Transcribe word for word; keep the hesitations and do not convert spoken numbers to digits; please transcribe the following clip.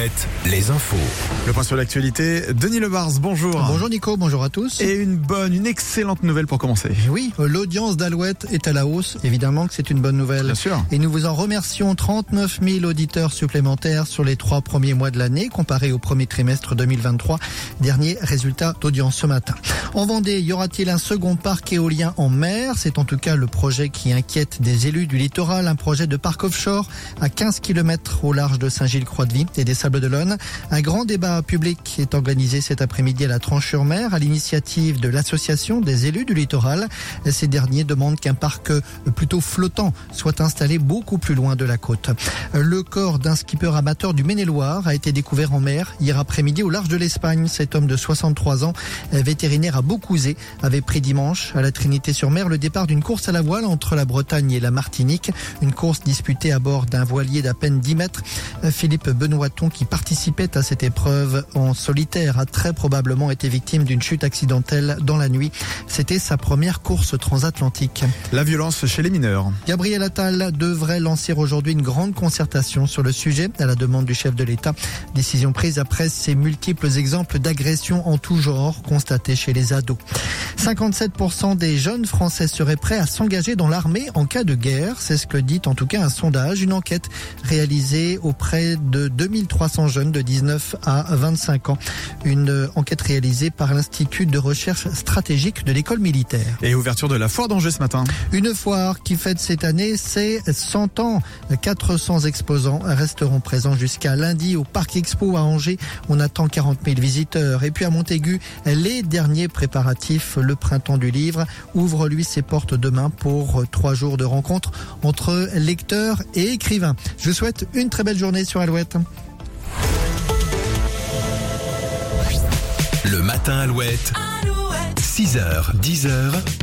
Alouette, les infos. Le point sur l'actualité, Denis Lebars, bonjour. Bonjour Nico, bonjour à tous. Et une bonne, une excellente nouvelle pour commencer. Oui, l'audience d'Alouette est à la hausse, évidemment que c'est une bonne nouvelle. Bien sûr. Et nous vous en remercions, trente-neuf mille auditeurs supplémentaires sur les trois premiers mois de l'année, comparé au premier trimestre deux mille vingt-trois. Dernier résultat d'audience ce matin. En Vendée, y aura-t-il un second parc éolien en mer? C'est en tout cas le projet qui inquiète des élus du littoral, un projet de parc offshore à quinze kilomètres au large de Saint-Gilles-Croix-de-Vie et des Sables-d'Olonne. Un grand débat public est organisé cet après-midi à la Tranche-sur-Mer à l'initiative de l'association des élus du littoral. Ces derniers demandent qu'un parc plutôt flottant soit installé beaucoup plus loin de la côte. Le corps d'un skipper amateur du Maine-et-Loire a été découvert en mer hier après-midi au large de l'Espagne. Cet homme de soixante-trois ans, vétérinaire à Beaucouzé, avait pris dimanche à la Trinité-sur-Mer le départ d'une course à la voile entre la Bretagne et la Martinique. Une course disputée à bord d'un voilier d'à peine dix mètres. Philippe Benoîton, qui participait à cette épreuve en solitaire, a très probablement été victime d'une chute accidentelle dans la nuit. C'était sa première course transatlantique. La violence chez les mineurs. Gabriel Attal devrait lancer aujourd'hui une grande concertation sur le sujet à la demande du chef de l'État. Décision prise après ces multiples exemples d'agressions en tout genre constatés chez les ados. cinquante-sept pour cent des jeunes Français seraient prêts à s'engager dans l'armée en cas de guerre. C'est ce que dit en tout cas un sondage, une enquête réalisée auprès de deux mille trois cents jeunes de dix-neuf à vingt-cinq ans. Une enquête réalisée par l'Institut de recherche stratégique de l'école militaire. Et ouverture de la foire d'Angers ce matin. Une foire qui fête cette année ses cent ans. quatre cents exposants resteront présents jusqu'à lundi au Parc Expo à Angers. On attend quarante mille visiteurs. Et puis à Montaigu, les derniers préparatifs, le printemps du livre, ouvre lui ses portes demain pour trois jours de rencontres entre lecteurs et écrivains. Je vous souhaite une très belle journée sur Alouette. Le matin Alouette, Alouette. six heures, dix heures.